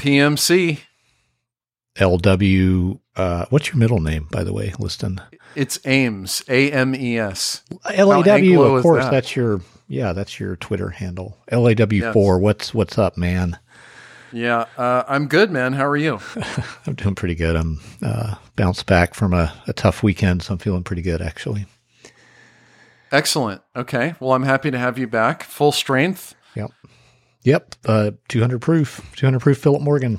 PMC. LW, what's your middle name, by the way, Liston? It's Ames, AMES. LAW, of course, that's your Twitter handle. LAW4, yes. What's up, man? Yeah, I'm good, man. How are you? I'm doing pretty good. I'm bounced back from a tough weekend, so I'm feeling pretty good, actually. Excellent. Okay. Well, I'm happy to have you back. Full strength. Yep. 200 proof Philip Morgan.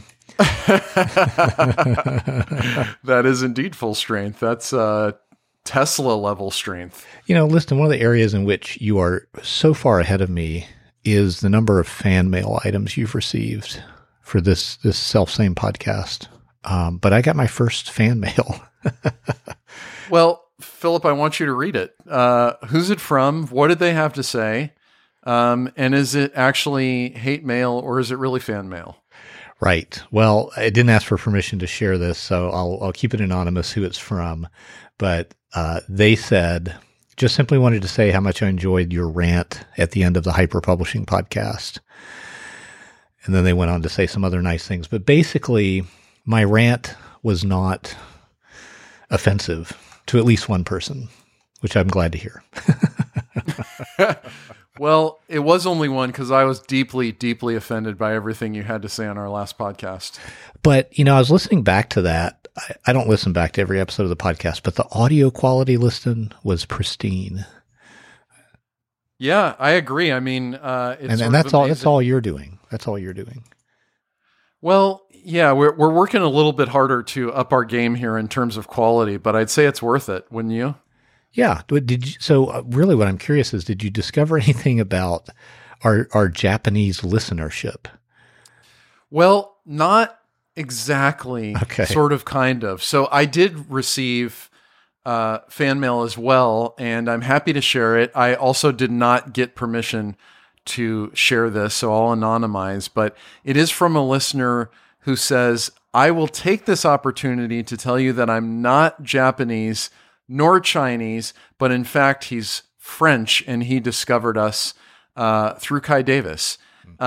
That is indeed full strength. That's Tesla level strength. Liston, one of the areas in which you are so far ahead of me is the number of fan mail items you've received for this self-same podcast. But I got my first fan mail. Well, Philip, I want you to read it. Who's it from? What did they have to say? And is it actually hate mail or is it really fan mail? Right. Well, I didn't ask for permission to share this, so I'll keep it anonymous who it's from. But they said, just simply wanted to say how much I enjoyed your rant at the end of the Hyper Publishing podcast. And then they went on to say some other nice things. But basically, my rant was not offensive to at least one person, which I'm glad to hear. Well, it was only one because I was deeply, deeply offended by everything you had to say on our last podcast. But, I was listening back to that. I don't listen back to every episode of the podcast, but the audio quality, Liston, was pristine. Yeah, I agree. I mean, it's and that's all. That's all you're doing. That's all you're doing. Well, yeah, we're working a little bit harder to up our game here in terms of quality, but I'd say it's worth it, wouldn't you? Yeah. Really what I'm curious is, did you discover anything about our Japanese listenership? Well, not exactly. Okay. Sort of, kind of. So I did receive fan mail as well, and I'm happy to share it. I also did not get permission to share this, so I'll anonymize, but it is from a listener who says, I will take this opportunity to tell you that I'm not Japanese nor Chinese, but in fact, he's French, and he discovered us through Kai Davis.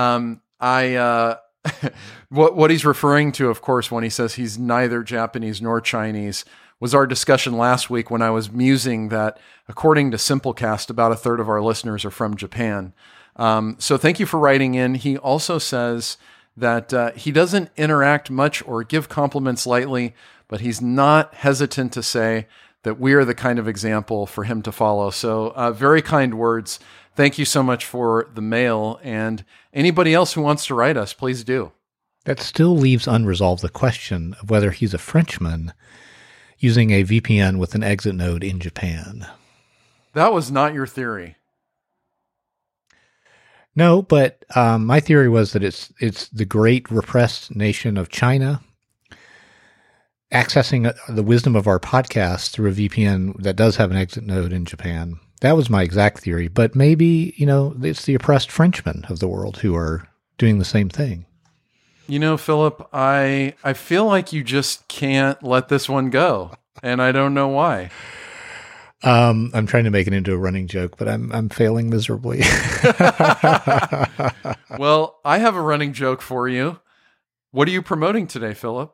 What he's referring to, of course, when he says he's neither Japanese nor Chinese, was our discussion last week when I was musing that, according to Simplecast, about a third of our listeners are from Japan. So thank you for writing in. He also says that he doesn't interact much or give compliments lightly, but he's not hesitant to say that we are the kind of example for him to follow. So very kind words. Thank you so much for the mail. And anybody else who wants to write us, please do. That still leaves unresolved the question of whether he's a Frenchman using a VPN with an exit node in Japan. That was not your theory. No, but my theory was that it's the great repressed nation of China accessing the wisdom of our podcast through a VPN that does have an exit node in Japan. That was my exact theory. But maybe, it's the oppressed Frenchmen of the world who are doing the same thing. Philip, I feel like you just can't let this one go, and I don't know why. I'm trying to make it into a running joke, but I'm failing miserably. Well, I have a running joke for you. What are you promoting today, Philip?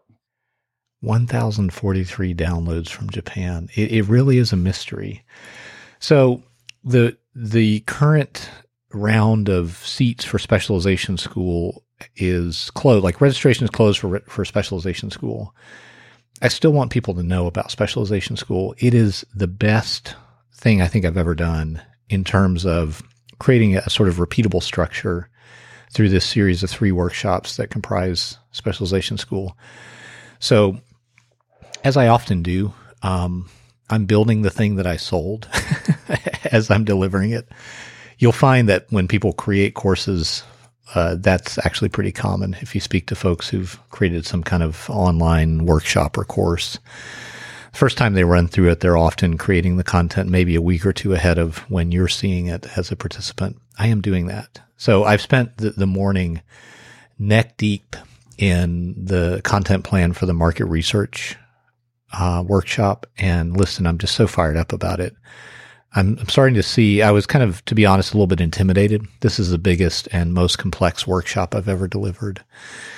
1,043 downloads from Japan. It really is a mystery. So the current round of seats for specialization school is closed. Like, registration is closed for specialization school. I still want people to know about specialization school. It is the best thing I think I've ever done in terms of creating a sort of repeatable structure through this series of 3 workshops that comprise specialization school. So, as I often do, I'm building the thing that I sold as I'm delivering it. You'll find that when people create courses, that's actually pretty common. If you speak to folks who've created some kind of online workshop or course, the first time they run through it, they're often creating the content maybe a week or 2 ahead of when you're seeing it as a participant. I am doing that. So I've spent the morning neck deep in the content plan for the market research workshop. And listen, I'm just so fired up about it. I'm starting to see, I was kind of, to be honest, a little bit intimidated. This is the biggest and most complex workshop I've ever delivered.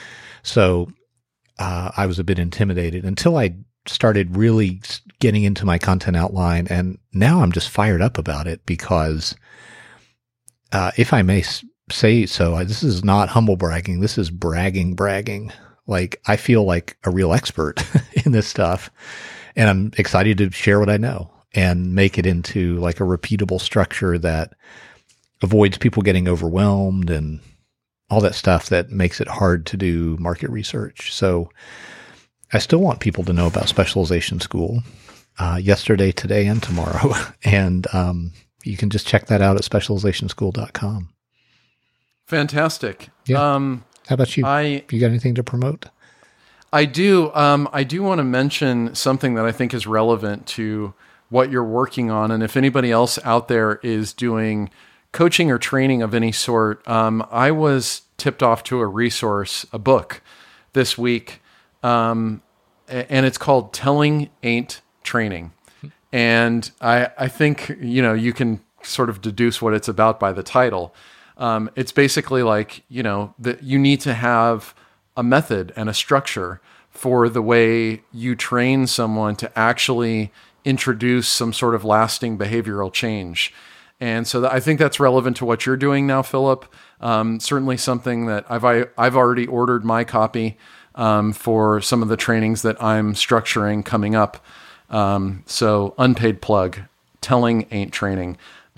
So I was a bit intimidated until I started really getting into my content outline. And now I'm just fired up about it because if I may say so, this is not humble bragging. This is bragging. Like, I feel like a real expert in this stuff, and I'm excited to share what I know and make it into like a repeatable structure that avoids people getting overwhelmed and all that stuff that makes it hard to do market research. So I still want people to know about Specialization School yesterday, today, and tomorrow. And you can just check that out at specializationschool.com. Fantastic. Yeah. How about you? You got anything to promote? I do. I do want to mention something that I think is relevant to what you're working on. And if anybody else out there is doing coaching or training of any sort, I was tipped off to a resource, a book this week, and it's called Telling Ain't Training. And I think, you can sort of deduce what it's about by the title. It's basically like, that you need to have a method and a structure for the way you train someone to actually introduce some sort of lasting behavioral change. And so I think that's relevant to what you're doing now, Philip. Certainly something that I've already ordered my copy for some of the trainings that I'm structuring coming up. So unpaid plug, Telling Ain't Training.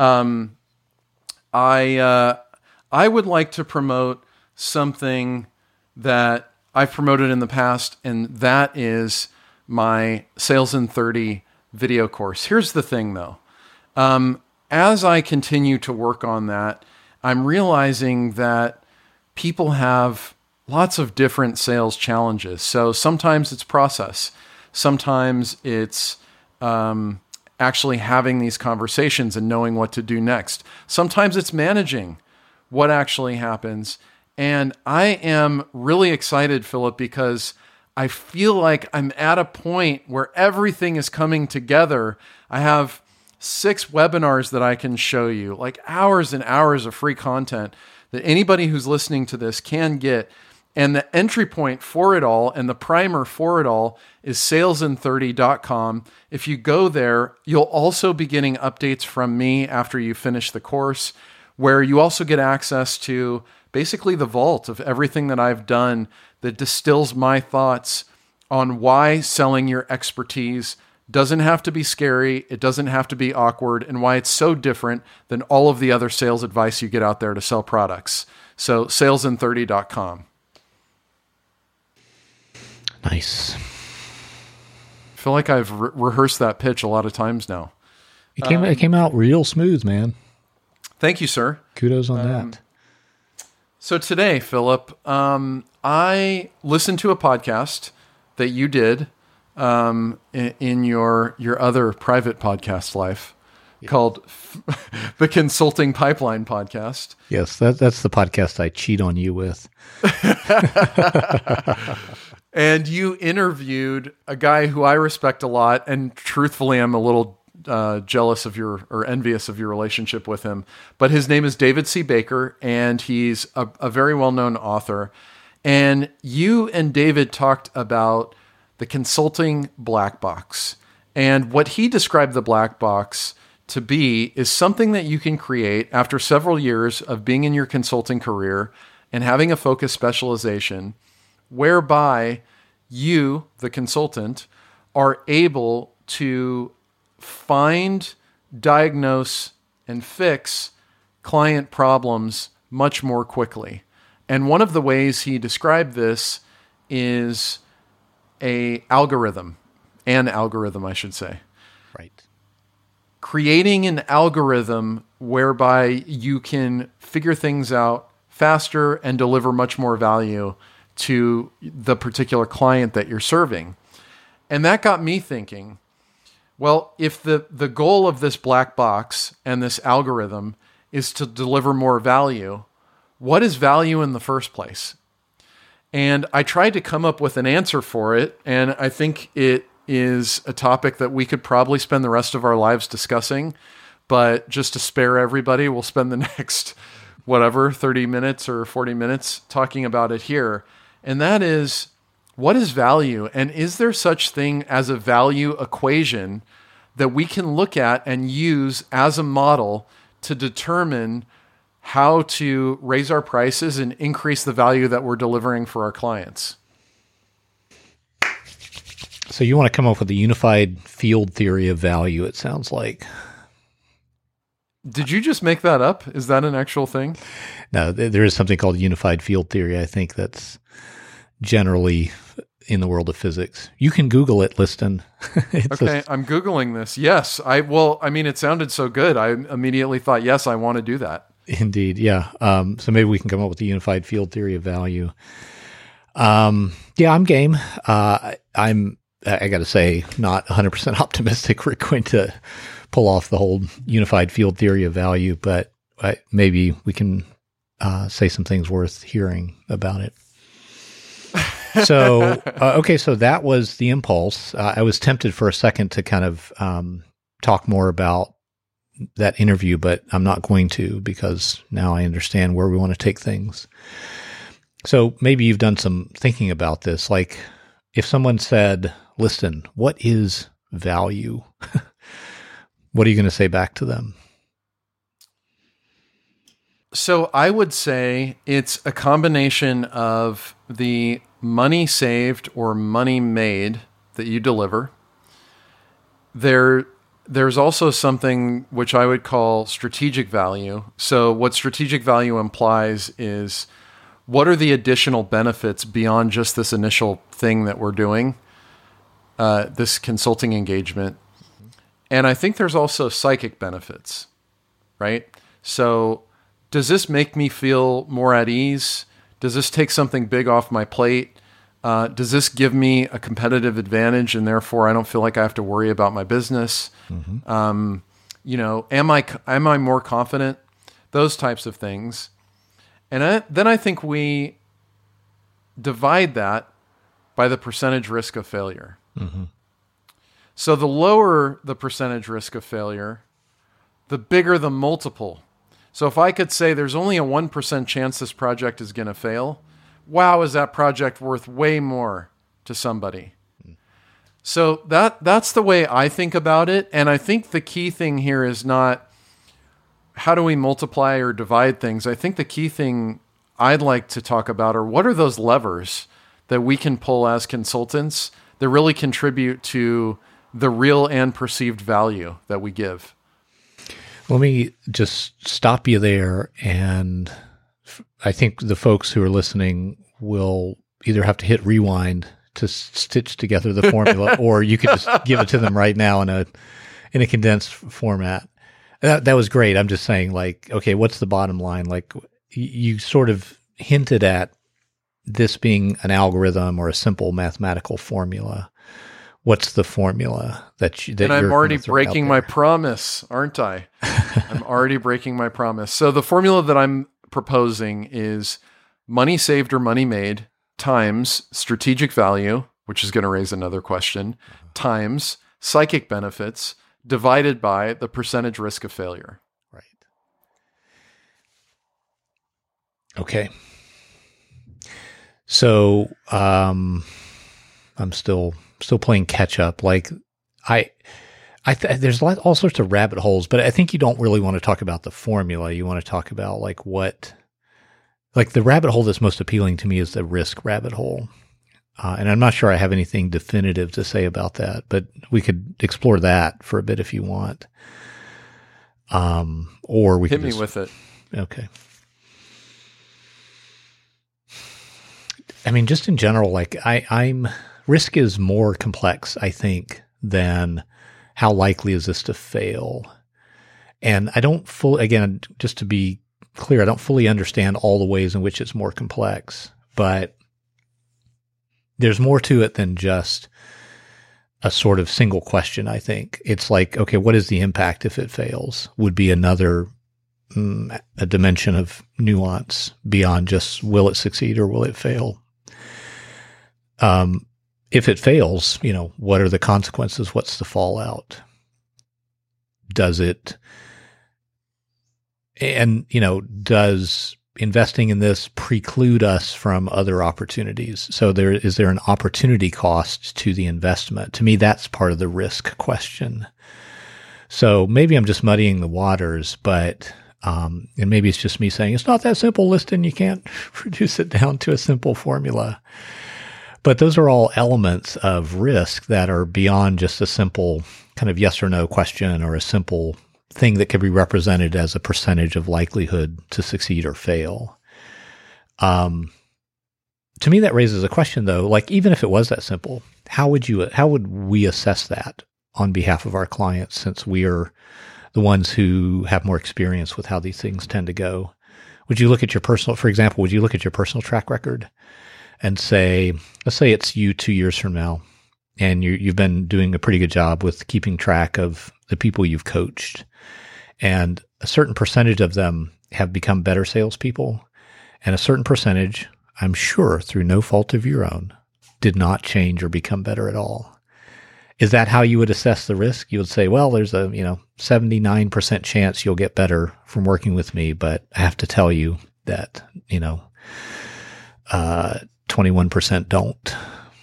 I would like to promote something that I've promoted in the past, and that is my Sales in 30 video course. Here's the thing, though. As I continue to work on that, I'm realizing that people have lots of different sales challenges. So sometimes it's process. Sometimes it's actually having these conversations and knowing what to do next. Sometimes it's managing what actually happens. And I am really excited, Philip, because I feel like I'm at a point where everything is coming together. I have 6 webinars that I can show you, like hours and hours of free content that anybody who's listening to this can get. And the entry point for it all and the primer for it all is salesin30.com. If you go there, you'll also be getting updates from me after you finish the course, where you also get access to basically the vault of everything that I've done that distills my thoughts on why selling your expertise doesn't have to be scary, it doesn't have to be awkward, and why it's so different than all of the other sales advice you get out there to sell products. So salesin30.com. Nice. I feel like I've rehearsed that pitch a lot of times now. It came out real smooth, man. Thank you, sir. Kudos on that. So today, Philip, I listened to a podcast that you did in your other private podcast life called the Consulting Pipeline Podcast. Yes, that's the podcast I cheat on you with. And you interviewed a guy who I respect a lot, and truthfully, I'm a little jealous of or envious of your relationship with him. But his name is David C. Baker, and he's a very well-known author. And you and David talked about the consulting black box. And what he described the black box to be is something that you can create after several years of being in your consulting career and having a focused specialization, whereby you, the consultant, are able to find, diagnose, and fix client problems much more quickly. And one of the ways he described this is an algorithm, I should say. Right. Creating an algorithm whereby you can figure things out faster and deliver much more value to the particular client that you're serving. And that got me thinking, well, if the goal of this black box and this algorithm is to deliver more value, what is value in the first place? And I tried to come up with an answer for it, and I think it is a topic that we could probably spend the rest of our lives discussing, but just to spare everybody, we'll spend the next, 30 minutes or 40 minutes talking about it here. And that is, what is value? And is there such thing as a value equation that we can look at and use as a model to determine how to raise our prices and increase the value that we're delivering for our clients? So you want to come up with a unified field theory of value, it sounds like. Did you just make that up? Is that an actual thing? No, there is something called unified field theory. I think that's generally in the world of physics. You can Google it, Liston. Okay, I'm Googling this. Yes. It sounded so good. I immediately thought, yes, I want to do that. Indeed, yeah. So maybe we can come up with a unified field theory of value. Yeah, I'm game. I got to say, not 100% optimistic we're going to pull off the whole unified field theory of value, but maybe we can say some things worth hearing about it. So, okay, so that was the impulse. I was tempted for a second to kind of talk more about that interview, but I'm not going to, because now I understand where we want to take things. So maybe you've done some thinking about this. Like, if someone said, "Listen, what is value?" What are you going to say back to them? So I would say it's a combination of the money saved or money made that you deliver. There's also something which I would call strategic value. So what strategic value implies is, what are the additional benefits beyond just this initial thing that we're doing, this consulting engagement? And I think there's also psychic benefits, right? So does this make me feel more at ease? Does this take something big off my plate? Does this give me a competitive advantage, and therefore I don't feel like I have to worry about my business? Mm-hmm. Am I more confident? Those types of things. And then I think we divide that by the percentage risk of failure. Mm-hmm. So the lower the percentage risk of failure, the bigger the multiple. So if I could say there's only a 1% chance this project is going to fail, wow, is that project worth way more to somebody? So that's the way I think about it. And I think the key thing here is not how do we multiply or divide things. I think the key thing I'd like to talk about are, what are those levers that we can pull as consultants that really contribute to the real and perceived value that we give. Let me just stop you there. And I think the folks who are listening will either have to hit rewind to stitch together the formula, or you could just give it to them right now in a condensed format. That was great. I'm just saying, like, okay, what's the bottom line? Like, you sort of hinted at this being an algorithm or a simple mathematical formula. What's the formula that and I'm already breaking my promise, aren't I? I'm already breaking my promise. So the formula that I'm proposing is money saved or money made times strategic value, which is going to raise another question, times psychic benefits divided by the percentage risk of failure. Right. Okay. So I'm still playing catch up. Like there's all sorts of rabbit holes, but I think you don't really want to talk about the formula. You want to talk about the rabbit hole that's most appealing to me is the risk rabbit hole. And I'm not sure I have anything definitive to say about that, but we could explore that for a bit if you want. Or we hit me with it. Okay. I mean, just in general, like risk is more complex, I think, than how likely is this to fail. And I don't again, just to be clear, I don't fully understand all the ways in which it's more complex, but there's more to it than just a sort of single question, I think. It's like, okay, what is the impact if it fails? Would be another a dimension of nuance beyond just will it succeed or will it fail? If it fails, what are the consequences? What's the fallout? Does investing in this preclude us from other opportunities? So is there an opportunity cost to the investment? To me, that's part of the risk question. So maybe I'm just muddying the waters, but and maybe it's just me saying it's not that simple, Liston. You can't reduce it down to a simple formula. But those are all elements of risk that are beyond just a simple kind of yes or no question or a simple thing that can be represented as a percentage of likelihood to succeed or fail. To me, that raises a question, though. Like, even if it was that simple, how would we assess that on behalf of our clients, since we are the ones who have more experience with how these things tend to go? Would you look at your personal, for example, would you look at your personal track record and say, let's say it's you 2 years from now, and you've been doing a pretty good job with keeping track of the people you've coached, and a certain percentage of them have become better salespeople, and a certain percentage, I'm sure through no fault of your own, did not change or become better at all. Is that how you would assess the risk? You would say, well, there's a 79% chance you'll get better from working with me, but I have to tell you that 21% don't.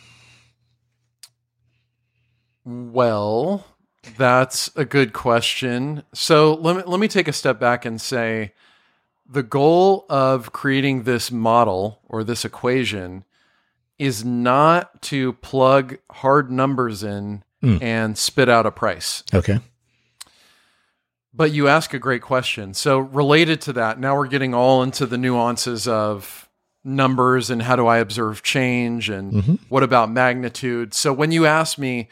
Well, that's a good question. So let me take a step back and say the goal of creating this model or this equation is not to plug hard numbers in and spit out a price. Okay. But you ask a great question. So related to that, now we're getting all into the nuances of numbers and how do I observe change and what about magnitude? So when you ask me,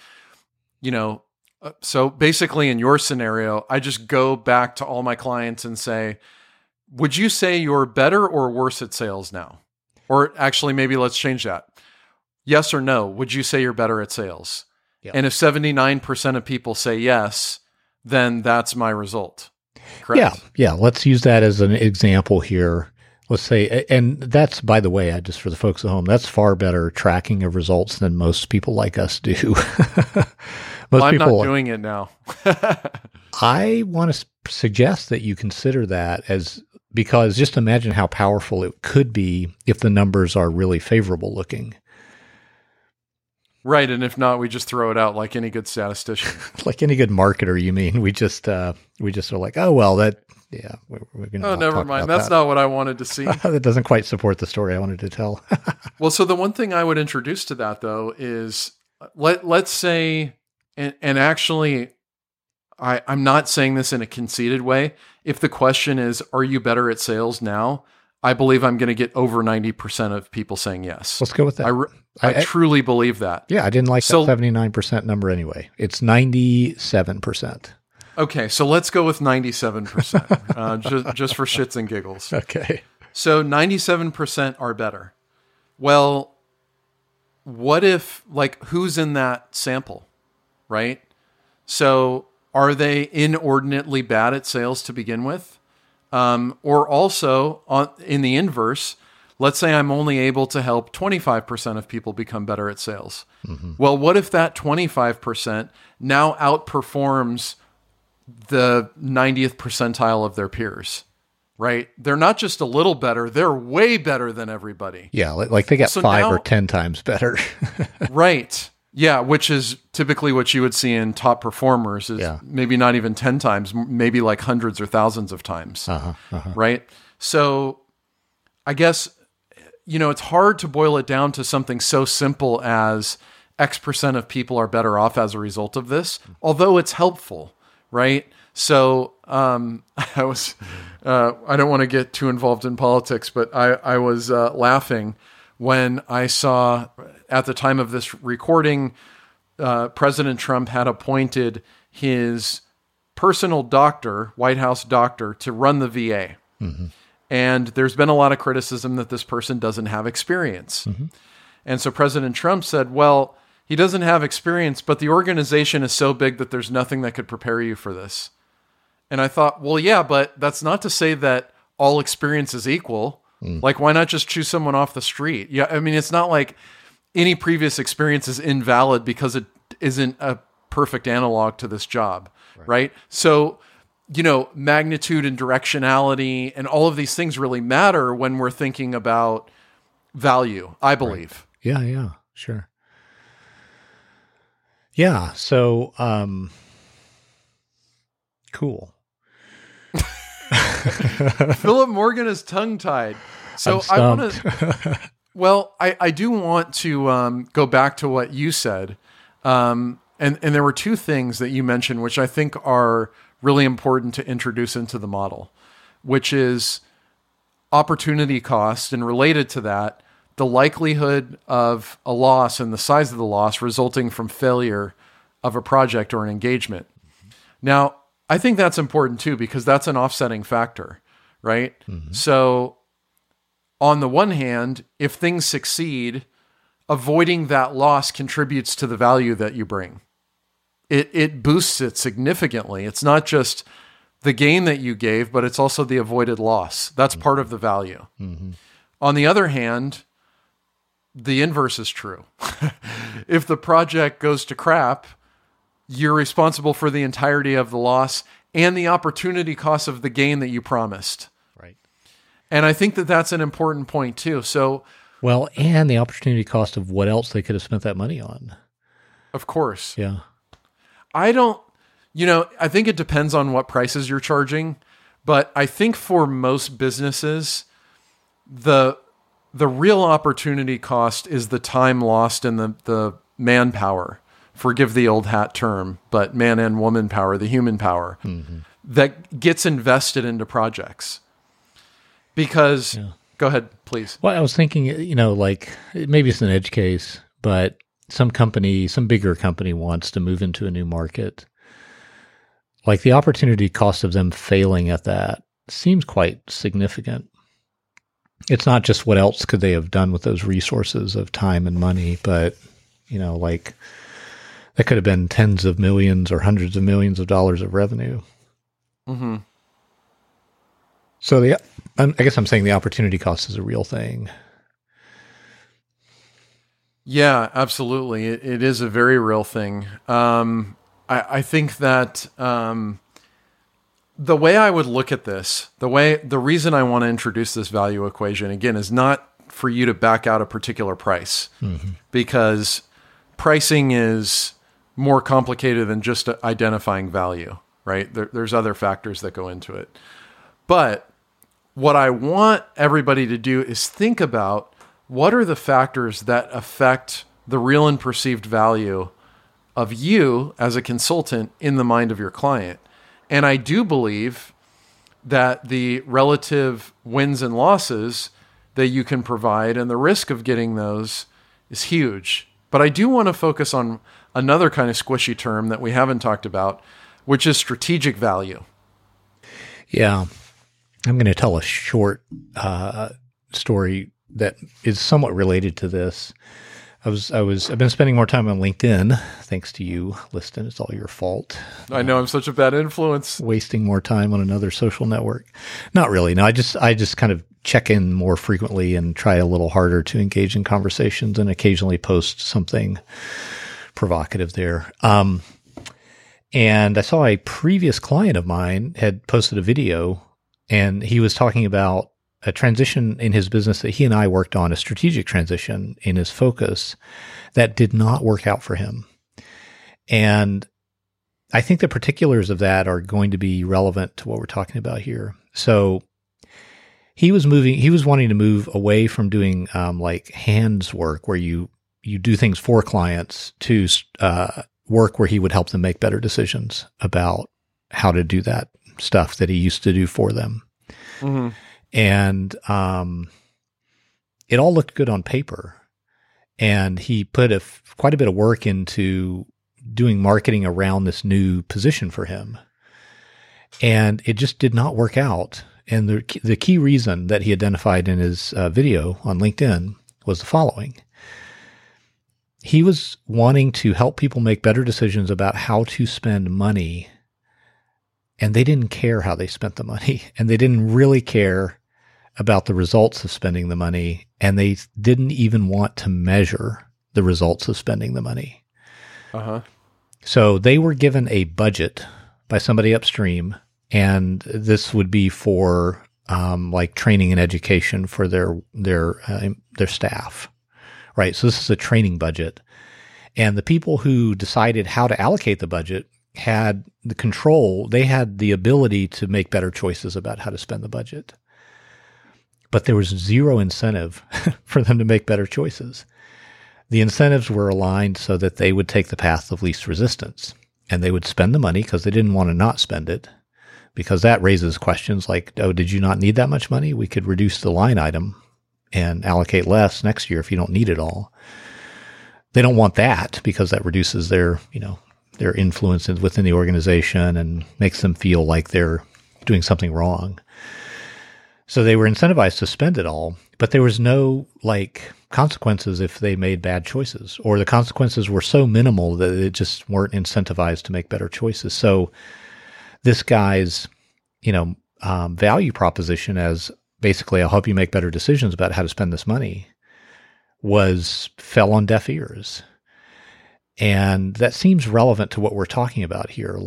so basically in your scenario, I just go back to all my clients and say, would you say you're better or worse at sales now? Or actually, maybe let's change that. Yes or no, would you say you're better at sales? Yep. And if 79% of people say yes, then that's my result. Correct? Yeah. Let's use that as an example here. Let's say, and that's, by the way, just for the folks at home, that's far better tracking of results than most people like us do. I'm not doing it now. I want to suggest that you consider that because just imagine how powerful it could be if the numbers are really favorable looking. Right, and if not, we just throw it out like any good statistician. Like any good marketer, you mean? We just are like, oh, well, we're going to. Oh, never mind. That's not what I wanted to see. That doesn't quite support the story I wanted to tell. Well, so the one thing I would introduce to that, though, is let's say, and actually, I'm not saying this in a conceited way. If the question is, are you better at sales now? I believe I'm going to get over 90% of people saying yes. Let's go with that. I truly believe that. Yeah, I didn't like that 79% number anyway. It's 97%. Okay, so let's go with 97%, just for shits and giggles. Okay. So 97% are better. Well, what if, who's in that sample, right? So are they inordinately bad at sales to begin with? Or also, in the inverse, let's say I'm only able to help 25% of people become better at sales. Mm-hmm. Well, what if that 25% now outperforms the 90th percentile of their peers, right? They're not just a little better, they're way better than everybody. Yeah, like they got 5 or 10 times better. Right. Yeah, which is typically what you would see in top performers is maybe not even 10 times, maybe like hundreds or thousands of times, right? So I guess, it's hard to boil it down to something so simple as X percent of people are better off as a result of this, although it's helpful, right? So I don't want to get too involved in politics, but I was laughing when I saw, at the time of this recording, President Trump had appointed his personal doctor, White House doctor, to run the VA. Mm-hmm. And there's been a lot of criticism that this person doesn't have experience. Mm-hmm. And so President Trump said, well, he doesn't have experience, but the organization is so big that there's nothing that could prepare you for this. And I thought, well, yeah, but that's not to say that all experience is equal. Like, why not just choose someone off the street? Yeah, I mean, it's not like any previous experience is invalid because it isn't a perfect analog to this job, right? So magnitude and directionality and all of these things really matter when we're thinking about value, I believe. Right. Yeah, sure. Yeah, so cool. Philip Morgan is tongue-tied. So I want to I do want to go back to what you said. And there were two things that you mentioned which I think are really important to introduce into the model, which is opportunity cost, and related to that, the likelihood of a loss and the size of the loss resulting from failure of a project or an engagement. Now, I think that's important too, because that's an offsetting factor, right? Mm-hmm. So on the one hand, if things succeed, avoiding that loss contributes to the value that you bring. It boosts it significantly. It's not just the gain that you gave, but it's also the avoided loss. That's part of the value. Mm-hmm. On the other hand, the inverse is true. If the project goes to crap, you're responsible for the entirety of the loss and the opportunity cost of the gain that you promised. Right. And I think that that's an important point too. So, well, and the opportunity cost of what else they could have spent that money on. Of course. Yeah. I think it depends on what prices you're charging, but I think for most businesses, the real opportunity cost is the time lost and the manpower. Forgive the old hat term, but man and woman power, the human power, mm-hmm. that gets invested into projects. Because, Go ahead, please. Well, I was thinking, maybe it's an edge case, but some bigger company wants to move into a new market. Like the opportunity cost of them failing at that seems quite significant. It's not just what else could they have done with those resources of time and money, but, that could have been tens of millions or hundreds of millions of dollars of revenue. Mm-hmm. So I guess I'm saying the opportunity cost is a real thing. Yeah, absolutely. It is a very real thing. I think that the way I would look at this, the reason I want to introduce this value equation again is not for you to back out a particular price, mm-hmm. because pricing is more complicated than just identifying value, right? There's other factors that go into it. But what I want everybody to do is think about what are the factors that affect the real and perceived value of you as a consultant in the mind of your client. And I do believe that the relative wins and losses that you can provide and the risk of getting those is huge. But I do want to focus on another kind of squishy term that we haven't talked about, which is strategic value. Yeah. I'm going to tell a short story that is somewhat related to this. I've been spending more time on LinkedIn, thanks to you, Liston. It's all your fault. I know I'm such a bad influence. Wasting more time on another social network. Not really. No, I just kind of check in more frequently and try a little harder to engage in conversations and occasionally post something provocative there. And I saw a previous client of mine had posted a video, and he was talking about a transition in his business that he and I worked on, a strategic transition in his focus that did not work out for him. And I think the particulars of that are going to be relevant to what we're talking about here. So he was wanting to move away from doing like hands work where you do things for clients to work where he would help them make better decisions about how to do that stuff that he used to do for them. Mm-hmm. And it all looked good on paper. And he put quite a bit of work into doing marketing around this new position for him. And it just did not work out. And the key reason that he identified in his video on LinkedIn was the following. He was wanting to help people make better decisions about how to spend money, and they didn't care how they spent the money, and they didn't really care about the results of spending the money, and they didn't even want to measure the results of spending the money. Uh-huh. So they were given a budget by somebody upstream And this would be for like training and education for their staff, right? So this is a training budget. And the people who decided how to allocate the budget had the control. They had the ability to make better choices about how to spend the budget. But there was zero incentive for them to make better choices. The incentives were aligned so that they would take the path of least resistance, and they would spend the money because they didn't want to not spend it, because that raises questions like, oh, did you not need that much money? We could reduce the line item and allocate less next year if you don't need it all. They don't want that because that reduces their influence within the organization and makes them feel like they're doing something wrong. So they were incentivized to spend it all, but there was no consequences if they made bad choices, or the consequences were so minimal that it just weren't incentivized to make better choices. So this guy's, value proposition as basically, I'll help you make better decisions about how to spend this money, fell on deaf ears. And that seems relevant to what we're talking about here.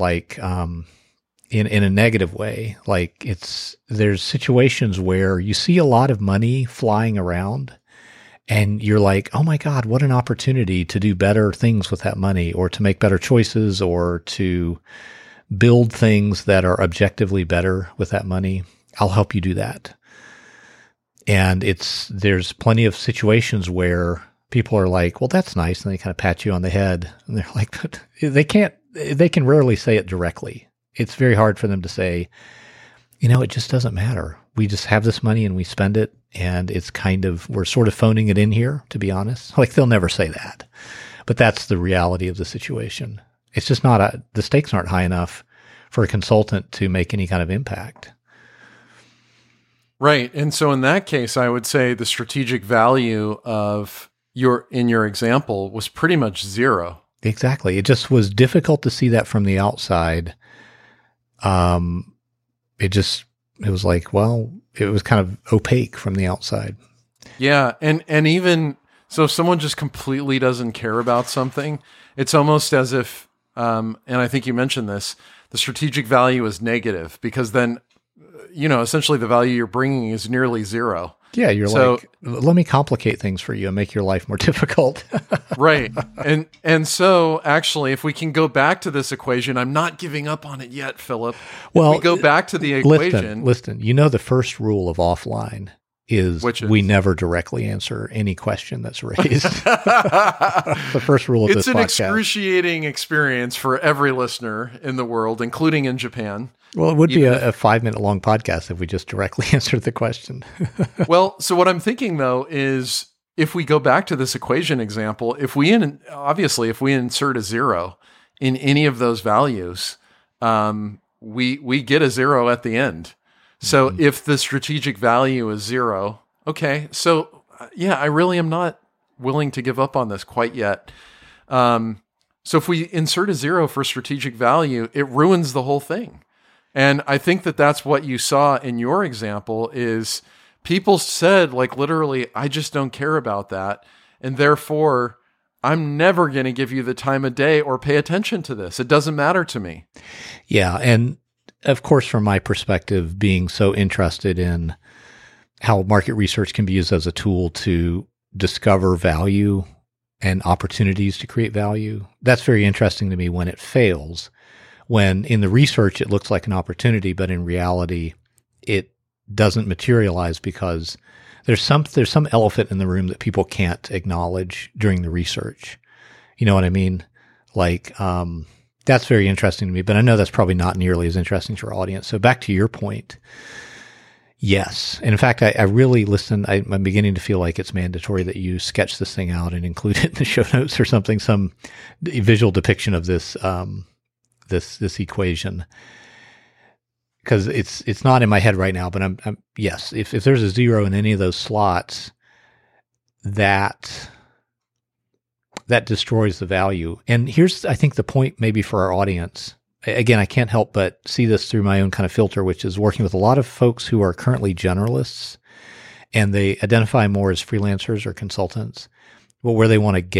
In a negative way, there's situations where you see a lot of money flying around and you're like, oh my God, what an opportunity to do better things with that money, or to make better choices, or to build things that are objectively better with that money. I'll help you do that. And there's plenty of situations where people are like, well, that's nice. And they kind of pat you on the head and they're like, but they can rarely say it directly. It's very hard for them to say, it just doesn't matter. We just have this money and we spend it, and we're sort of phoning it in here, to be honest. They'll never say that, but that's the reality of the situation. It's just the stakes aren't high enough for a consultant to make any kind of impact. Right. And so in that case, I would say the strategic value of in your example was pretty much zero. Exactly. It just was difficult to see that from the outside. It was like, well, it was kind of opaque from the outside. Yeah. And even so, if someone just completely doesn't care about something, it's almost as if, and I think you mentioned this, the strategic value is negative, because then, essentially the value you're bringing is nearly zero. Yeah. Let me complicate things for you and make your life more difficult. Right. And so actually, if we can go back to this equation, I'm not giving up on it yet, Philip. Well, if we go back to the equation. Listen, the first rule of offline is we never directly answer any question that's raised. The first rule of this podcast. It's an excruciating experience for every listener in the world, including in Japan. Well, it would be a 5-minute long podcast if we just directly answered the question. Well, so what I'm thinking though is, if we go back to this equation example, if we insert a zero in any of those values, we get a zero at the end. So if the strategic value is zero, okay. So I really am not willing to give up on this quite yet. So if we insert a zero for strategic value, it ruins the whole thing. And I think that's what you saw in your example is people said, literally, I just don't care about that. And therefore, I'm never going to give you the time of day or pay attention to this. It doesn't matter to me. Yeah. And of course, from my perspective, being so interested in how market research can be used as a tool to discover value and opportunities to create value, that's very interesting to me when it fails. When in the research, it looks like an opportunity, but in reality, it doesn't materialize because there's some elephant in the room that people can't acknowledge during the research. You know what I mean? That's very interesting to me, but I know that's probably not nearly as interesting to our audience. So back to your point, yes. And in fact, I really listen. I'm beginning to feel like it's mandatory that you sketch this thing out and include it in the show notes or something, some visual depiction of this this equation, because it's not in my head right now. But I'm yes, if there's a zero in any of those slots, that destroys the value. And here's, I think, the point maybe for our audience. Again, I can't help but see this through my own kind of filter, which is working with a lot of folks who are currently generalists, and they identify more as freelancers or consultants. But where they want to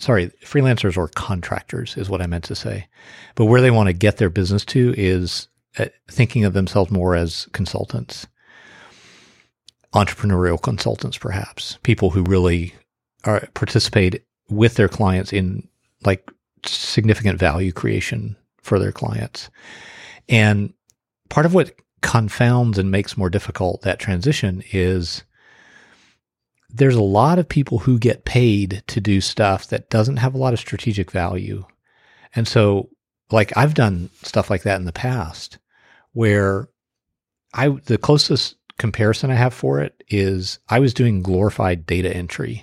freelancers or contractors is what I meant to say. But where they want to get their business to is thinking of themselves more as consultants, entrepreneurial consultants, perhaps people who really participate with their clients in like significant value creation for their clients. And part of what confounds and makes more difficult that transition is there's a lot of people who get paid to do stuff that doesn't have a lot of strategic value. And so, like, I've done stuff like that in the past where the closest comparison I have for it is I was doing glorified data entry.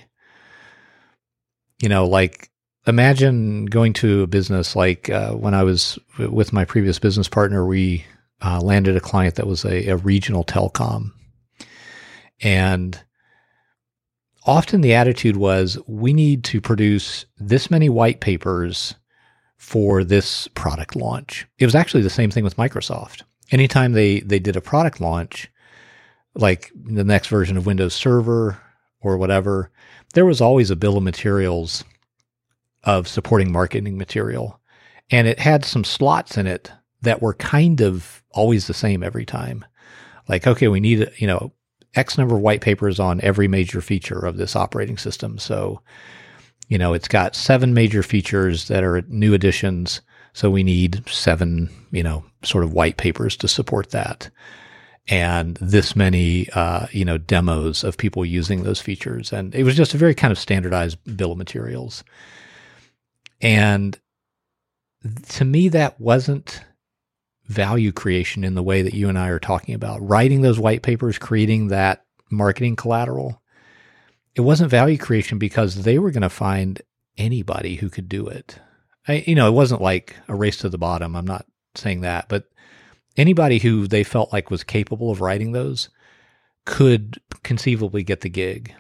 Like, imagine going to a business like when I was with my previous business partner, we landed a client that was a regional telecom. And often the attitude was, we need to produce this many white papers for this product launch. It was actually the same thing with Microsoft. Anytime they did a product launch, like the next version of Windows Server or whatever, there was always a bill of materials of supporting marketing material. And it had some slots in it that were kind of always the same every time. Like, okay, we need, X number of white papers on every major feature of this operating system. So, it's got 7 major features that are new additions. So we need 7, sort of white papers to support that. And this many, demos of people using those features. And it was just a very kind of standardized bill of materials. And to me, that wasn't value creation in the way that you and I are talking about. Writing those white papers, creating that marketing collateral, it wasn't value creation because they were going to find anybody who could do it. It wasn't like a race to the bottom. I'm not saying that, but anybody who they felt like was capable of writing those could conceivably get the gig.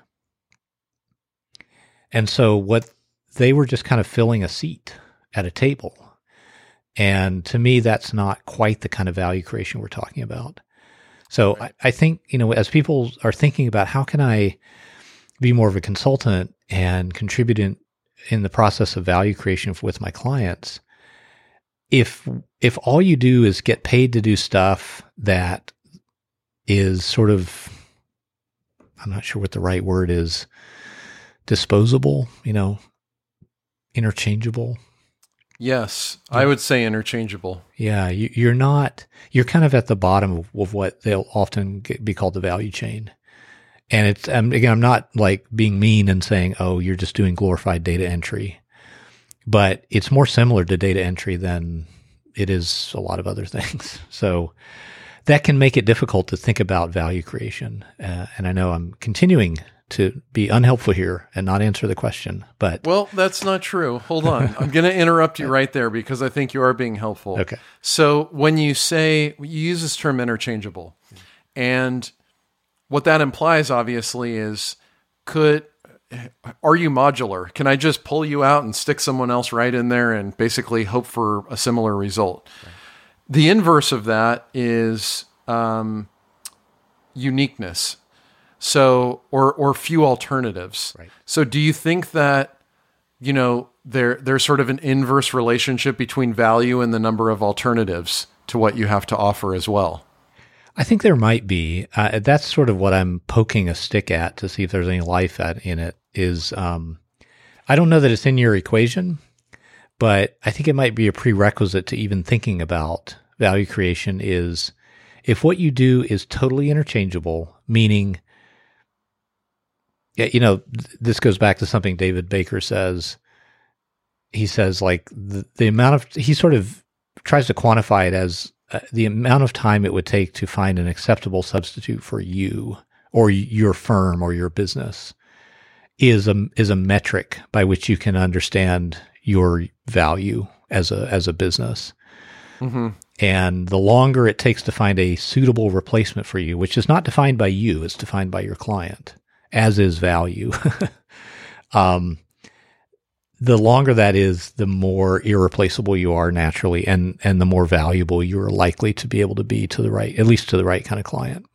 And so what they were just kind of filling a seat at a table. And to me, that's not quite the kind of value creation we're talking about. So I think, as people are thinking about how can I be more of a consultant and contribute in the process of value creation with my clients, if all you do is get paid to do stuff that is sort of, I'm not sure what the right word is, disposable, interchangeable. Yes, I would say interchangeable. Yeah, you're kind of at the bottom of what they'll often be called the value chain. And it's, again, I'm not like being mean and saying, oh, you're just doing glorified data entry, but it's more similar to data entry than it is a lot of other things. So that can make it difficult to think about value creation. And I know I'm continuing to be unhelpful here and not answer the question, but... Well, that's not true. Hold on. I'm going to interrupt you right there because I think you are being helpful. Okay. So when you use this term interchangeable, and what that implies obviously is, are you modular? Can I just pull you out and stick someone else right in there and basically hope for a similar result? Right. The inverse of that is uniqueness. So, or few alternatives. Right. So do you think that, there's sort of an inverse relationship between value and the number of alternatives to what you have to offer as well? I think there might be. That's sort of what I'm poking a stick at to see if there's any life in it is, I don't know that it's in your equation, but I think it might be a prerequisite to even thinking about value creation is if what you do is totally interchangeable, meaning, this goes back to something David Baker says. He says, like, the amount of, he sort of tries to quantify it as the amount of time it would take to find an acceptable substitute for you or your firm or your business is a metric by which you can understand your value as a business. Mm-hmm. And the longer it takes to find a suitable replacement for you, which is not defined by you, it's defined by your client, as is value. The longer that is, the more irreplaceable you are naturally, and the more valuable you are likely to be able to be to the right, at least to the right kind of client.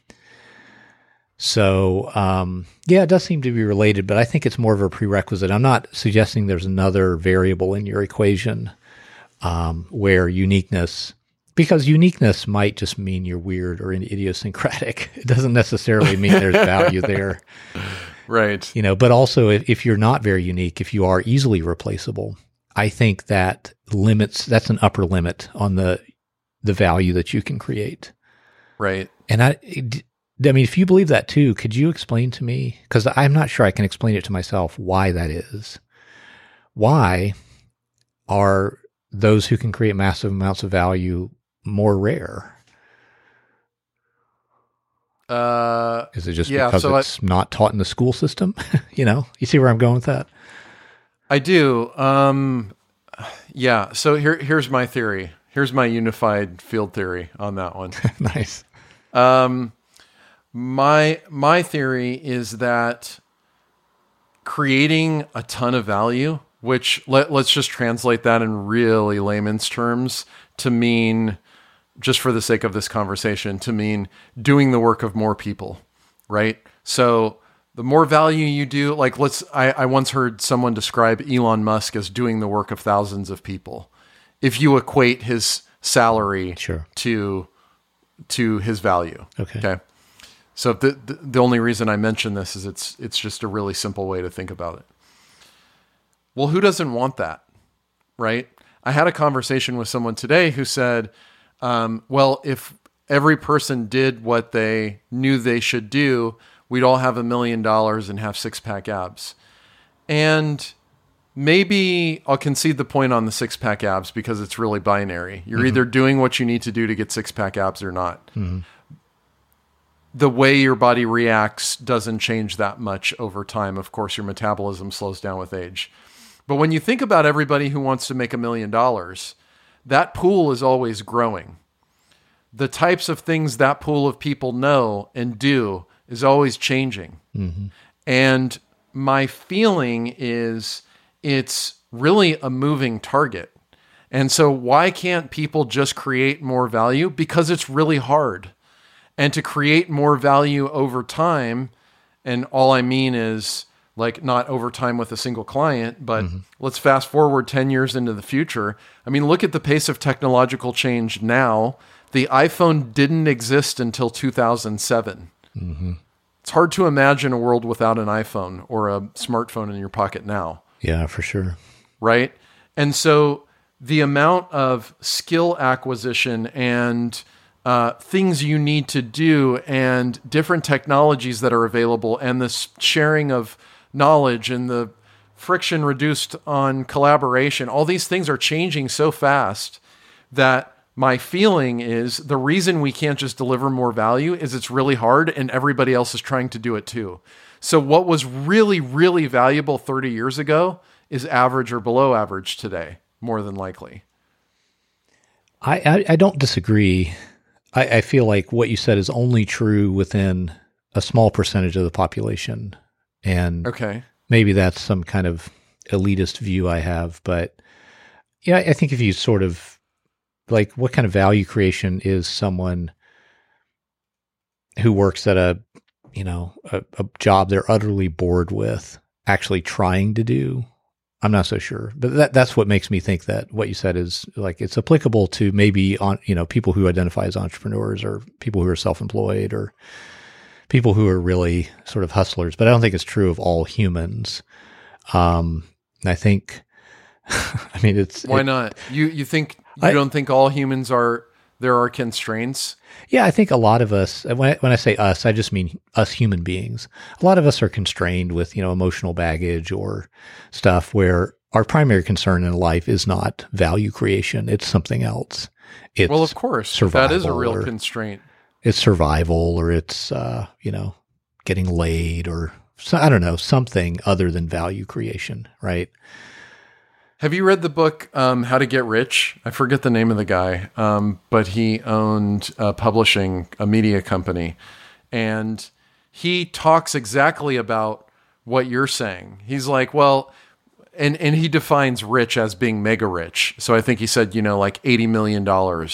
So, it does seem to be related, but I think it's more of a prerequisite. I'm not suggesting there's another variable in your equation where uniqueness Because uniqueness might just mean you're weird or idiosyncratic. It doesn't necessarily mean there's value there. Right. But also if you're not very unique, if you are easily replaceable, I think that's an upper limit on the value that you can create. Right. And I mean, if you believe that too, could you explain to me, because I'm not sure I can explain it to myself, why that is? Why are those who can create massive amounts of value more rare? Is it just because it's not taught in the school system? You see where I'm going with that? I do. Yeah. So here's my theory. Here's my unified field theory on that one. Nice. My theory is that creating a ton of value, which let's just translate that in really layman's terms to mean, just for the sake of this conversation, to mean doing the work of more people, right? So the more value you do, like I once heard someone describe Elon Musk as doing the work of thousands of people. If you equate his salary Sure. to his value. Okay. So the only reason I mention this is it's just a really simple way to think about it. Well, who doesn't want that, right? I had a conversation with someone today who said, well, if every person did what they knew they should do, we'd all have $1 million and have six-pack abs. And maybe I'll concede the point on the six-pack abs because it's really binary. You're either doing what you need to do to get six-pack abs or not. Mm-hmm. The way your body reacts doesn't change that much over time. Of course, your metabolism slows down with age. But when you think about everybody who wants to make $1 million, that pool is always growing. The types of things that pool of people know and do is always changing. Mm-hmm. And my feeling is it's really a moving target. And so why can't people just create more value? Because it's really hard. And to create more value over time, and all I mean is like not over time with a single client, but let's fast forward 10 years into the future. I mean, look at the pace of technological change now. The iPhone didn't exist until 2007. Mm-hmm. It's hard to imagine a world without an iPhone or a smartphone in your pocket now. Yeah, for sure. Right? And so the amount of skill acquisition and things you need to do and different technologies that are available and the sharing of knowledge and the friction reduced on collaboration, all these things are changing so fast that my feeling is the reason we can't just deliver more value is it's really hard and everybody else is trying to do it too. So what was really, really valuable 30 years ago is average or below average today, more than likely. I don't disagree. I feel like what you said is only true within a small percentage of the population. And maybe that's some kind of elitist view I have. But yeah, I think if you sort of like, what kind of value creation is someone who works at a job they're utterly bored with actually trying to do? I'm not so sure, but that's what makes me think that what you said is like, it's applicable to maybe on, people who identify as entrepreneurs or people who are self-employed or people who are really sort of hustlers, but I don't think it's true of all humans. I think, I mean, why not? You don't think all humans there are constraints? Yeah, I think a lot of us, when I say us, I just mean us human beings. A lot of us are constrained with, emotional baggage or stuff where our primary concern in life is not value creation. It's something else. It's well, of course, that is a real constraint. It's survival or it's, getting laid or I don't know, something other than value creation, right? Have you read the book, How to Get Rich? I forget the name of the guy, but he owned a media company. And he talks exactly about what you're saying. He's like, well, and he defines rich as being mega rich. So I think he said, like $80 million.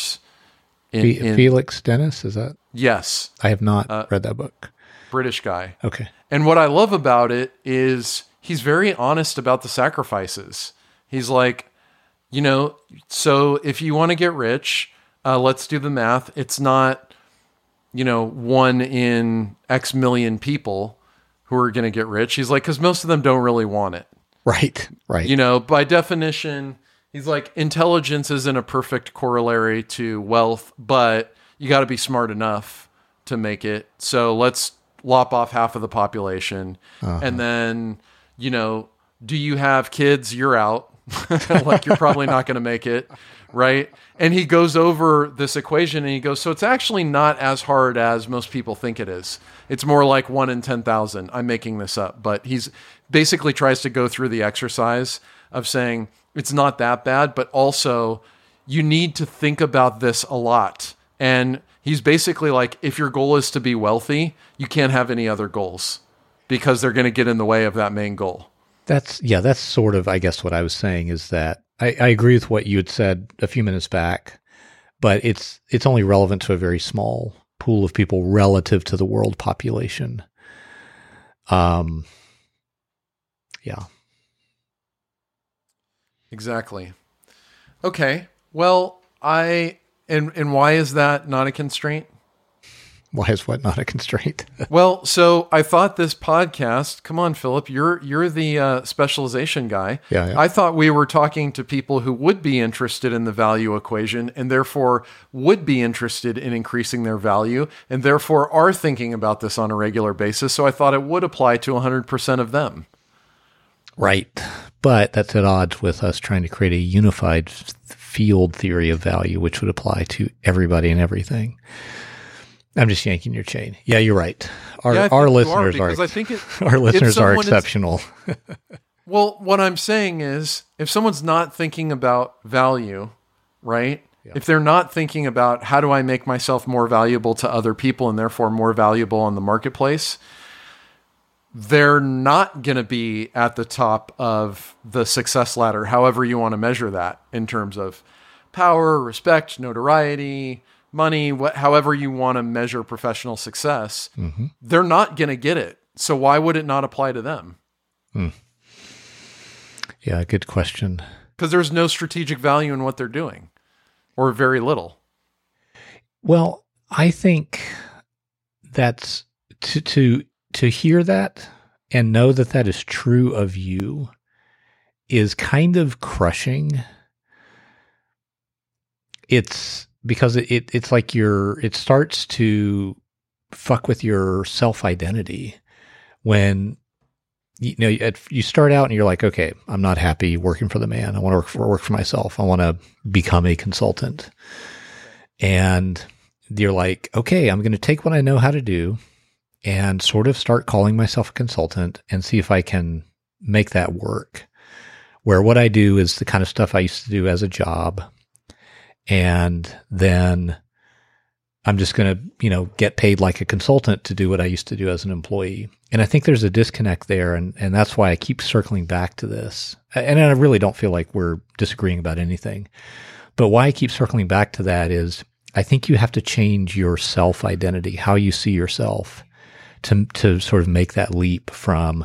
Felix Dennis, is that? Yes. I have not read that book. British guy. Okay. And what I love about it is he's very honest about the sacrifices. He's like, so if you want to get rich, let's do the math. It's not, 1 in X million people who are going to get rich. He's like, because most of them don't really want it. Right. By definition, he's like, intelligence isn't a perfect corollary to wealth, but you got to be smart enough to make it. So let's lop off half of the population. And then, do you have kids? You're out. Like, you're probably not going to make it. Right. And he goes over this equation and he goes, so it's actually not as hard as most people think it is. It's more like 1 in 10,000. I'm making this up, but he's basically tries to go through the exercise of saying it's not that bad, but also you need to think about this a lot. And he's basically like, if your goal is to be wealthy, you can't have any other goals because they're going to get in the way of that main goal. That's sort of, I guess, what I was saying is that I agree with what you had said a few minutes back, but it's only relevant to a very small pool of people relative to the world population. Yeah. Exactly. Okay. Well, and why is that not a constraint? Why is what not a constraint? Well, so I thought this podcast, come on, Philip, you're the specialization guy. Yeah. I thought we were talking to people who would be interested in the value equation and therefore would be interested in increasing their value and therefore are thinking about this on a regular basis. So I thought it would apply to 100% of them. Right. But that's at odds with us trying to create a unified field theory of value, which would apply to everybody and everything. I'm just yanking your chain. Yeah, you're right. Our listeners are exceptional. Well, what I'm saying is, if someone's not thinking about value, right? Yeah. If they're not thinking about how do I make myself more valuable to other people and therefore more valuable in the marketplace, they're not going to be at the top of the success ladder, however you want to measure that in terms of power, respect, notoriety, money, however you want to measure professional success. Mm-hmm. They're not going to get it. So why would it not apply to them? Yeah, good question. Because there's no strategic value in what they're doing, or very little. Well, I think that's to hear that and know that that is true of you is kind of crushing. It's because it's like it starts to fuck with your self-identity when you start out and you're like, okay, I'm not happy working for the man. I want to work for myself. I want to become a consultant. And you're like, okay, I'm going to take what I know how to do and sort of start calling myself a consultant and see if I can make that work. Where what I do is the kind of stuff I used to do as a job. And then I'm just going to, get paid like a consultant to do what I used to do as an employee. And I think there's a disconnect there. And that's why I keep circling back to this. And I really don't feel like we're disagreeing about anything. But why I keep circling back to that is I think you have to change your self-identity, how you see yourself, to sort of make that leap from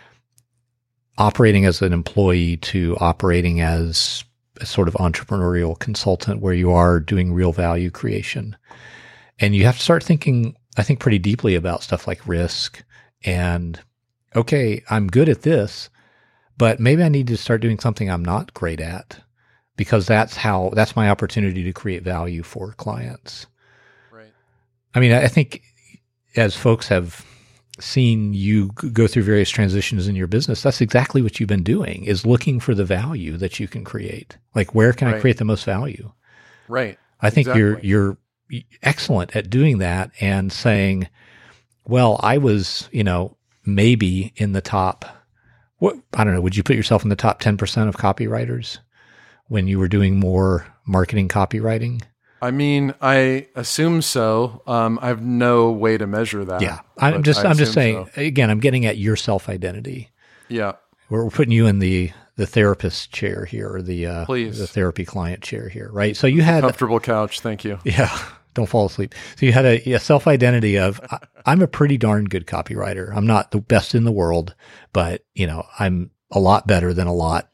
operating as an employee to operating as a sort of entrepreneurial consultant where you are doing real value creation. And you have to start thinking, I think, pretty deeply about stuff like risk and, okay, I'm good at this, but maybe I need to start doing something I'm not great at because that's my opportunity to create value for clients. Right. I mean, I think as folks have seen you go through various transitions in your business, that's exactly what you've been doing, is looking for the value that you can create. Like, where can I create the most value? Right. I think you're excellent at doing that and saying, well, I was, maybe in the top, I don't know, would you put yourself in the top 10% of copywriters when you were doing more marketing copywriting? I mean, I assume so. I have no way to measure that. Yeah, I'm just saying. So. Again, I'm getting at your self-identity. Yeah, we're putting you in the therapist chair here, or the therapy client chair here, right? So you had comfortable couch. Thank you. Yeah, don't fall asleep. So you had a self-identity of I'm a pretty darn good copywriter. I'm not the best in the world, but I'm a lot better than a lot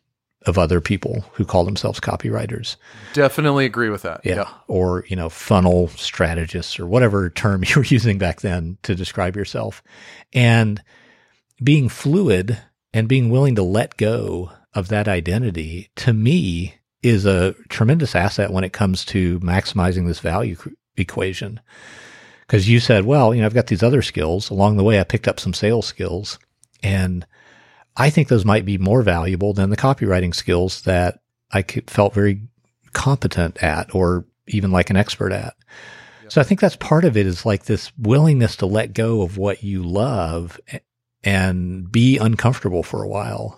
of other people who call themselves copywriters. Definitely agree with that. Yeah. Yep. Or, funnel strategists or whatever term you were using back then to describe yourself. And being fluid and being willing to let go of that identity, to me, is a tremendous asset when it comes to maximizing this value equation. Because you said, well, I've got these other skills. Along the way, I picked up some sales skills, and I think those might be more valuable than the copywriting skills that I felt very competent at, or even like an expert at. Yep. So I think that's part of it, is like this willingness to let go of what you love and be uncomfortable for a while.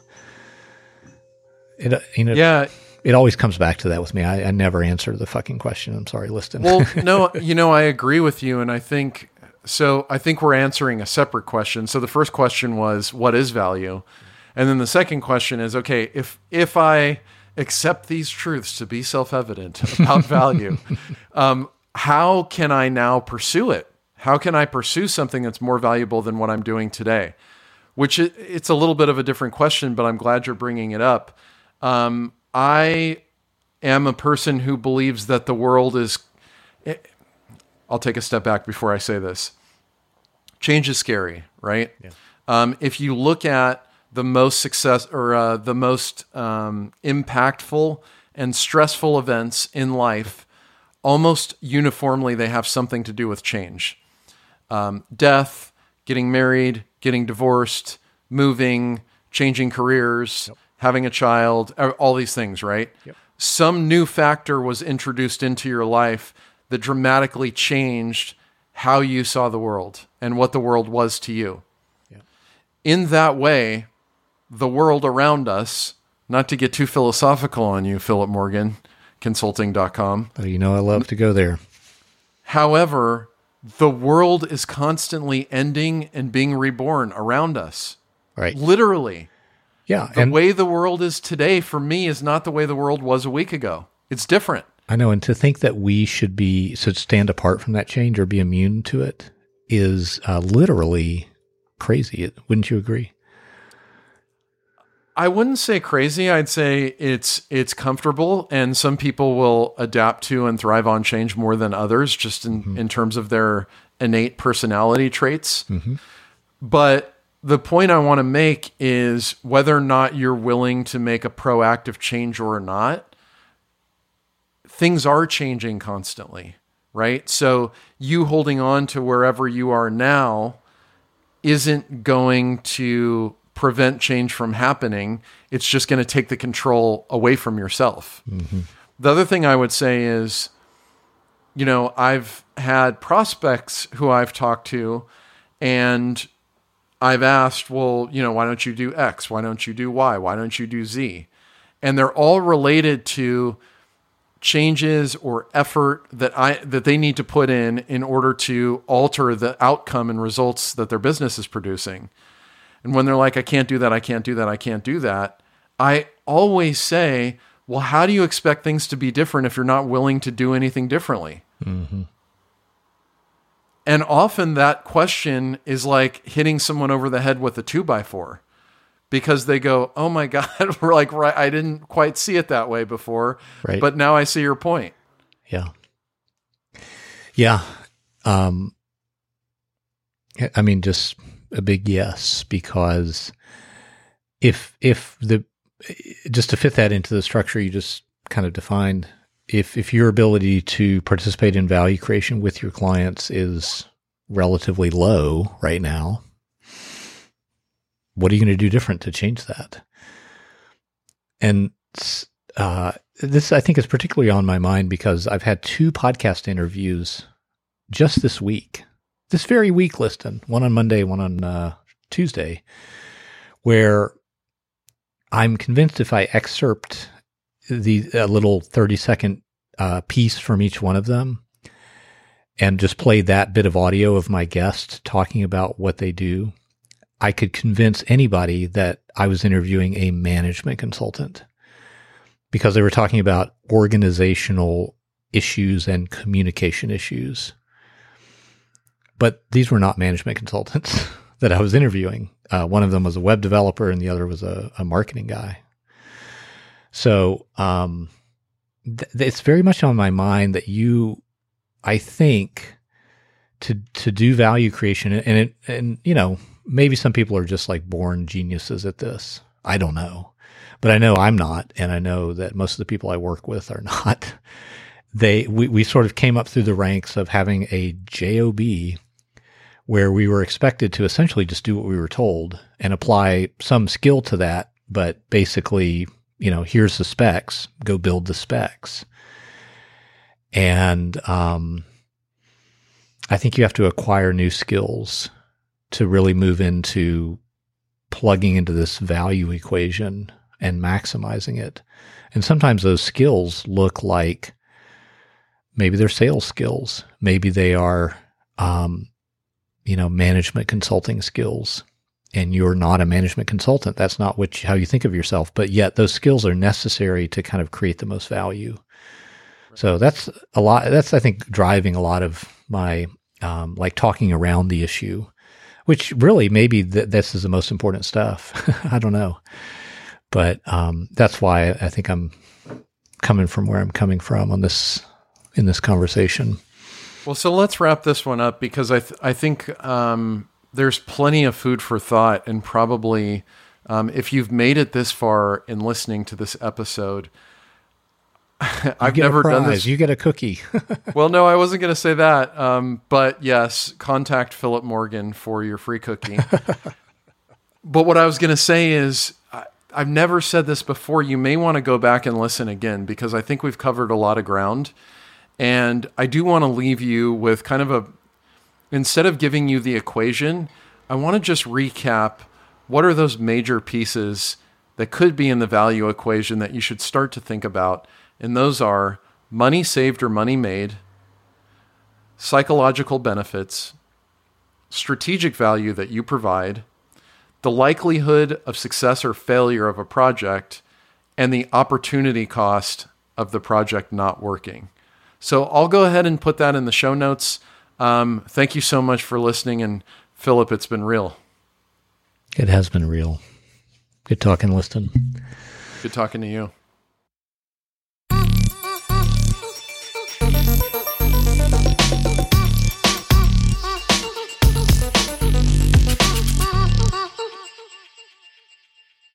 It always comes back to that with me. I never answer the fucking question. I'm sorry, Liston. Well, no, I agree with you. And I think we're answering a separate question. So the first question was, what is value? And then the second question is, okay, if I accept these truths to be self-evident about value, how can I now pursue it? How can I pursue something that's more valuable than what I'm doing today? Which it's a little bit of a different question, but I'm glad you're bringing it up. I am a person who believes that the world is... I'll take a step back before I say this. Change is scary, right? Yeah. If you look at the most the most impactful and stressful events in life, almost uniformly they have something to do with change. Death, getting married, getting divorced, moving, changing careers, yep. having a child, all these things, right? Yep. Some new factor was introduced into your life that dramatically changed how you saw the world and what the world was to you. Yeah. In that way, the world around us, not to get too philosophical on you, Philip Morgan, consulting.com. I love to go there. However, the world is constantly ending and being reborn around us. Right. Literally. Yeah. The way the world is today, for me, is not the way the world was a week ago. It's different. I know. And to think that we should stand apart from that change or be immune to it is literally crazy. Wouldn't you agree? I wouldn't say crazy. I'd say it's comfortable, and some people will adapt to and thrive on change more than others, just in terms of their innate personality traits. Mm-hmm. But the point I want to make is whether or not you're willing to make a proactive change or not, things are changing constantly, right? So you holding on to wherever you are now isn't going to prevent change from happening. It's just going to take the control away from yourself. Mm-hmm. The other thing I would say is, I've had prospects who I've talked to, and I've asked, well, why don't you do X? Why don't you do Y? Why don't you do Z? And they're all related to changes or effort that they need to put in order to alter the outcome and results that their business is producing. And when they're like, I can't do that, I can't do that, I can't do that, I always say, well, how do you expect things to be different if you're not willing to do anything differently? Mm-hmm. And often that question is like hitting someone over the head with a 2x4, because they go, oh my God, we're like, right, I didn't quite see it that way before, right. But now I see your point. Yeah. Yeah. Just a big yes, because just to fit that into the structure you just kind of defined, if your ability to participate in value creation with your clients is relatively low right now, what are you going to do different to change that? And this, I think, is particularly on my mind because I've had 2 podcast interviews just this week. This very week, Liston, one on Monday, one on Tuesday, where I'm convinced if I excerpt a little 30-second piece from each one of them and just play that bit of audio of my guest talking about what they do, I could convince anybody that I was interviewing a management consultant, because they were talking about organizational issues and communication issues. But these were not management consultants that I was interviewing. One of them was a web developer and the other was a marketing guy. So it's very much on my mind that I think to do value creation, and maybe some people are just like born geniuses at this. I don't know, but I know I'm not, and I know that most of the people I work with are not. We sort of came up through the ranks of having a JOB where we were expected to essentially just do what we were told and apply some skill to that, but basically, here's the specs, go build the specs. And I think you have to acquire new skills to really move into plugging into this value equation and maximizing it. And sometimes those skills look like maybe they're sales skills. Maybe they are, management consulting skills. And you're not a management consultant. That's not how you think of yourself. But yet those skills are necessary to kind of create the most value. So that's a lot. That's, I think, driving a lot of my like talking around the issue, which really maybe this is the most important stuff. I don't know. But that's why I think I'm coming from where I'm coming from in this conversation. Well, so let's wrap this one up, because I think there's plenty of food for thought, and probably if you've made it this far in listening to this episode, I've never done this. You get a cookie. Well, no, I wasn't going to say that. But yes, contact Philip Morgan for your free cookie. But what I was going to say is, I've never said this before. You may want to go back and listen again, because I think we've covered a lot of ground. And I do want to leave you with kind of instead of giving you the equation, I want to just recap what are those major pieces that could be in the value equation that you should start to think about. And those are money saved or money made, psychological benefits, strategic value that you provide, the likelihood of success or failure of a project, and the opportunity cost of the project not working. So I'll go ahead and put that in the show notes. Thank you so much for listening. And Philip, it's been real. It has been real. Good talking, Liston. Good talking to you.